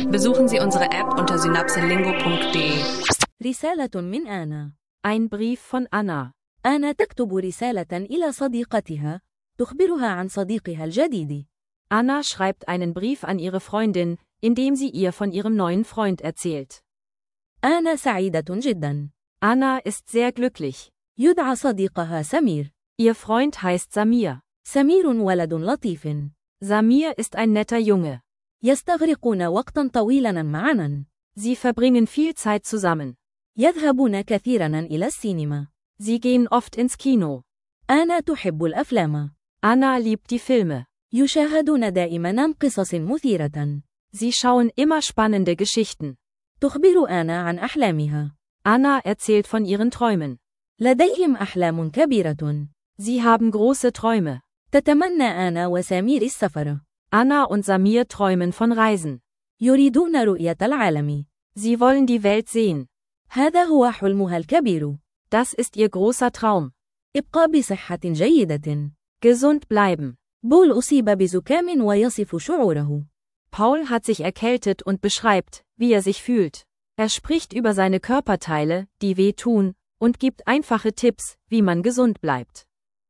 Besuchen Sie unsere App unter synapselingo.de. رسالة من آنا. Ein Brief von Anna. آنا تكتب رسالة إلى صديقتها تخبرها عن صديقها الجديد. Anna schreibt einen Brief an ihre Freundin, in dem sie ihr von ihrem neuen Freund erzählt. آنا سعيدة جدا. Anna ist sehr glücklich. يدعى صديقها سمير. Ihr Freund heißt Samir. سمير ولد لطيف. Samir ist ein netter Junge. يستغرقون وقتا طويلا معا. Sie verbringen viel Zeit zusammen. يذهبون كثيرا إلى السينما. Sie gehen oft ins Kino. آنا تحب الأفلام. Anna liebt die Filme. يشاهدون دائما قصص مثيرة. Sie schauen immer spannende Geschichten. تخبر آنا عن أحلامها. Anna erzählt von ihren Träumen. لديهم أحلام كبيرة. Sie haben große Träume. تتمنى آنا وسمير السفر. Anna und Samir träumen von Reisen. يريدون رؤية العالم. Sie wollen die Welt sehen. هذا هو حلمها الكبير. Das ist ihr großer Traum. ابقى بصحة جيدة. Gesund bleiben. بول أصيب بزكام ويصف شعوره. Paul hat sich erkältet und beschreibt, wie er sich fühlt. Er spricht über seine Körperteile, die wehtun, und gibt einfache Tipps, wie man gesund bleibt.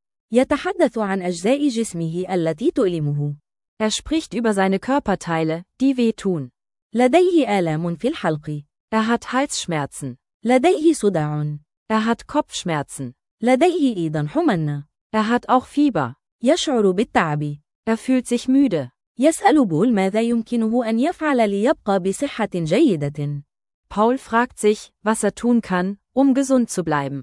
يتحدث عن أجزاء جسمه التي تؤلمه. Er spricht über seine Körperteile, die wehtun. لديه آلام في الحلق. Er hat Halsschmerzen. لديه صداع. Er hat Kopfschmerzen. لديه أيضا حمى. Er hat auch Fieber. يشعر بالتعب. Er fühlt sich müde. يسأل بول ماذا يمكنه أن يفعل ليبقى بصحة جيدة. Paul fragt sich, was er tun kann, um gesund zu bleiben.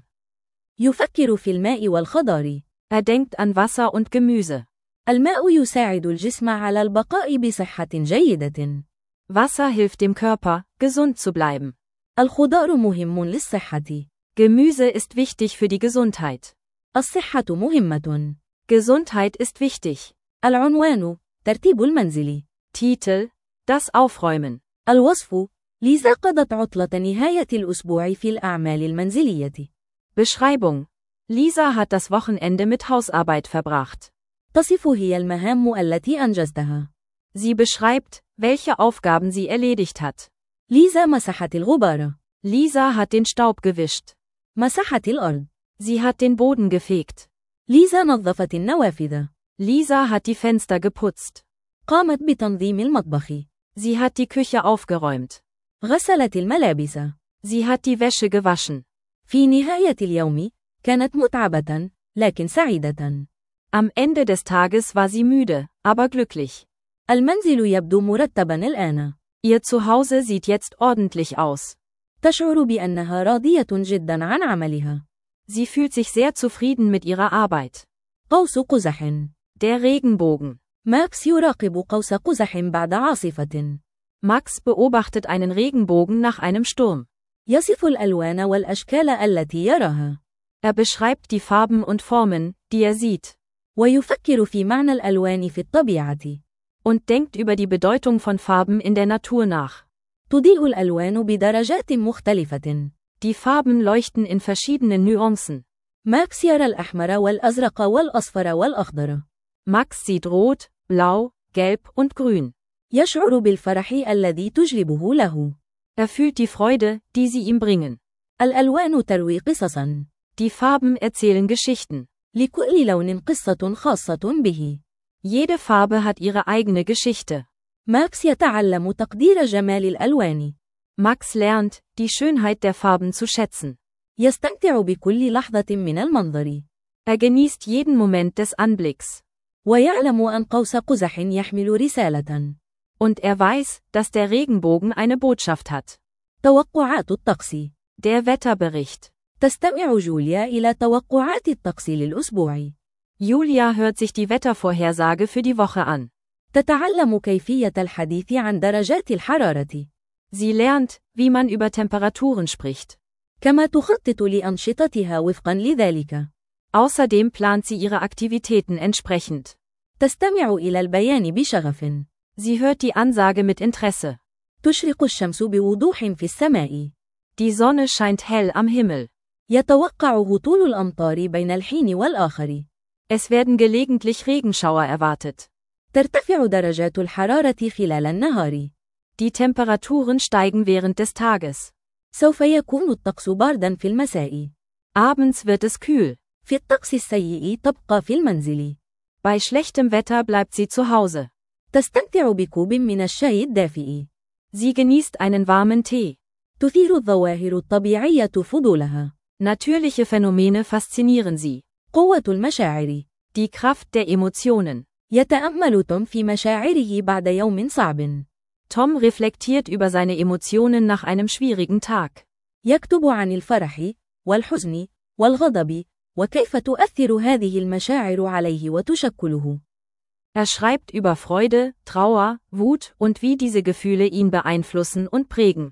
يفكر في الماء والخضار. Er denkt an Wasser und Gemüse. الماء يساعد الجسم على البقاء بصحة جيدة. Wasser hilft dem Körper, gesund zu bleiben. الخضار مهم للصحة. Gemüse ist wichtig für die Gesundheit. الصحة مهمة. Gesundheit ist wichtig. العنوان: ترتيب المنزل. Titel: Das Aufräumen. الوصف: ليزا قضت عطلة نهاية الأسبوع في الأعمال المنزلية. Beschreibung: Lisa hat das Wochenende mit Hausarbeit verbracht. تصف هي المهام التي أنجزتها. Sie beschreibt, welche Aufgaben sie erledigt hat. ليزا مسحت الغبار. Lisa hat den Staub gewischt. مسحت الأرض. Sie hat den Boden gefegt. ليزا نظفت النوافذ. Lisa hat die Fenster geputzt. قامت بتنظيم المطبخ. Sie hat die Küche aufgeräumt. غسلت الملابس. Sie hat die Wäsche gewaschen. في نهاية اليوم كانت متعبة لكن سعيدة. Am Ende des Tages war sie müde, aber glücklich. المنزل يبدو مرتبا الآن. Ihr Zuhause sieht jetzt ordentlich aus. تشعر بأنها راضية جدا عن عملها. Sie fühlt sich sehr zufrieden mit ihrer Arbeit. قوس قزح. Der Regenbogen. ماكس يراقب قوس قزح بعد عاصفة. Max beobachtet einen Regenbogen nach einem Sturm. يصف الألوان والأشكال التي يراها. Er beschreibt die Farben und Formen, die er sieht. ويفكر في معنى الألوان في الطبيعة. Und denkt über die Bedeutung von Farben in der Natur nach. تضيء الألوان بدرجات مختلفة. Die Farben leuchten in verschiedenen Nuancen. ماكس يرى الأحمر والأزرق والأصفر والأخضر. Max sieht rot, blau, gelb und grün. يشعر بالفرح الذي تجلبه له. Er fühlt die Freude, die sie ihm bringen. الألوان تروي قصصا. Die Farben erzählen Geschichten. لكل لون قصة خاصة به. Jede Farbe hat ihre eigene Geschichte. ماكس يتعلم تقدير جمال الألوان. Max lernt, die Schönheit der Farben zu schätzen. يستمتع بكل لحظة من المنظر. Er genießt jeden Moment des Anblicks. ويعلم أن قوس قزح يحمل رسالة. Und er weiß, dass der Regenbogen eine Botschaft hat. توقعات الطقس. Der Wetterbericht. تستمع جوليا إلى توقعات الطقس للأسبوع. Julia hört sich die Wettervorhersage für die Woche an. تتعلم كيفية الحديث عن درجات الحرارة. Sie lernt, wie man über Temperaturen spricht. كما تخطط لأنشطتها وفقا لذلك. Außerdem plant sie ihre Aktivitäten entsprechend. تستمع إلى البيان بشغف. Sie hört die Ansage mit Interesse. تشرق الشمس بوضوح في السماء. Die Sonne scheint hell am Himmel. يتوقع هطول الأمطار بين الحين والآخر. Es werden gelegentlich Regenschauer erwartet. ترتفع درجات الحرارة خلال النهار. Die Temperaturen steigen während des Tages. سوف يكون الطقس بارداً في المساء. Abends wird es kühl. في الطقس السيء تبقى في المنزل. Bei schlechtem Wetter bleibt sie zu Hause. تستمتع بكوب من الشاي الدافئ. Sie genießt einen warmen Tee. تثير الظواهر الطبيعية فضولها. Natürliche Phänomene faszinieren sie. قوة المشاعر. Die Kraft der Emotionen. يتأمل توم في مشاعره بعد يوم صعب. Tom reflektiert über seine Emotionen nach einem schwierigen Tag. يكتب عن الفرح والحزن والغضب وكيف تؤثر هذه المشاعر عليه وتشكله. Schreibt über Freude, Trauer, Wut und wie diese Gefühle ihn beeinflussen und prägen.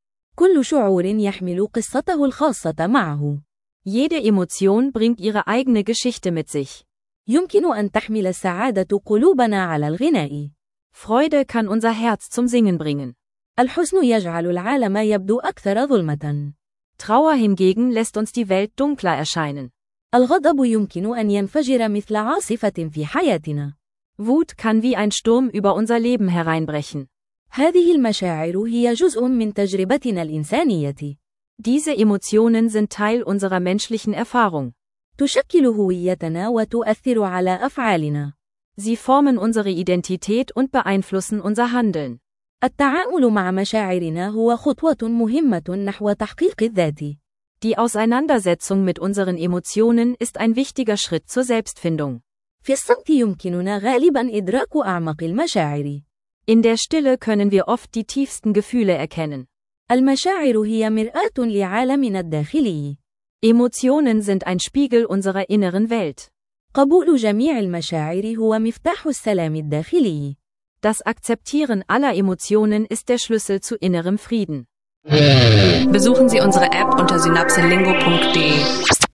كل شعور يحمل قصته الخاصة معه. Jede Emotion bringt ihre eigene Geschichte mit sich. يمكن أن تحمل السعادة قلوبنا على الغناء. Freude kann unser Herz zum Singen bringen. الحزن يجعل العالم يبدو أكثر ظلمة. Trauer hingegen lässt uns die Welt dunkler erscheinen. الغضب يمكن أن ينفجر مثل عاصفة في حياتنا. Wut kann wie ein Sturm über unser Leben hereinbrechen. هذه المشاعر هي جزء من تجربتنا الإنسانية. Diese Emotionen sind Teil unserer menschlichen Erfahrung. تشكل هويتنا وتؤثر على أفعالنا. Sie formen unsere Identität und beeinflussen unser Handeln. التعامل مع مشاعرنا هو خطوة مهمة نحو تحقيق الذات. Die Auseinandersetzung mit unseren Emotionen ist ein wichtiger Schritt zur Selbstfindung. في الصمت يمكننا غالباً إدراك أعمق المشاعر. In der Stille können wir oft die tiefsten Gefühle erkennen. المشاعر هي مرآة لعالمنا الداخلي. Emotionen sind ein Spiegel unserer inneren Welt. قبول جميع المشاعر هو مفتاح السلام الداخلي. Das Akzeptieren aller Emotionen ist der Schlüssel zu innerem Frieden. Besuchen Sie unsere App unter synapselingo.de.